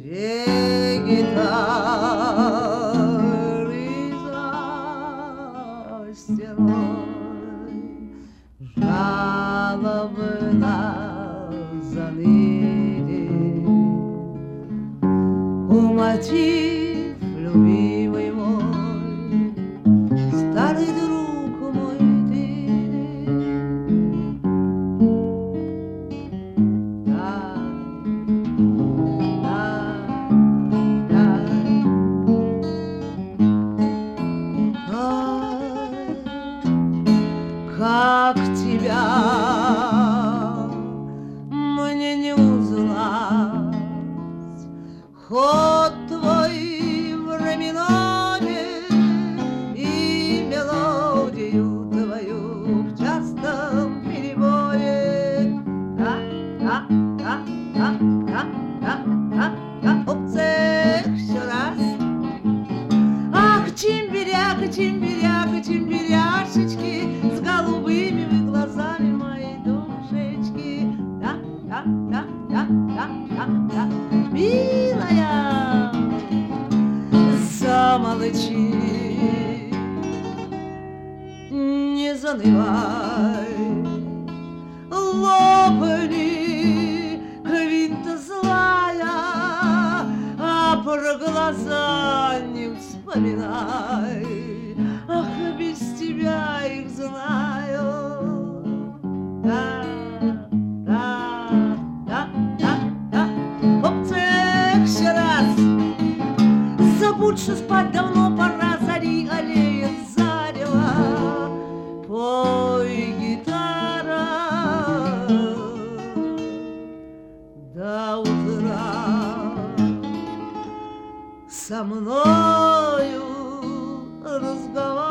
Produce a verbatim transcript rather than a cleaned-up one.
Две гитары за стеной, жалобно заныли. Мотив, любимый мой, старый друг мой ты. Да, да, да. Ай, как тебя мне не узнать, ход твой временами и мелодию твою в частом переборе. Да, да, да, да, да, да, да, да. Опцех еще раз. Ах, чимбиряка, чимбиряка, чимбиряшечки, с голубыми вы глазами мои душечки. Да, да, да, да, да, да, да. Милая, замолчи, не занывай, лопни, квинта злая, а про глаза не вспоминай. Ах, без тебя их знаю. Да, да, да, да, да. Опцех еще раз. Забудь, что спать давно пора, зари аллея зарева. Пой, гитара, до утра со мною разговаривай.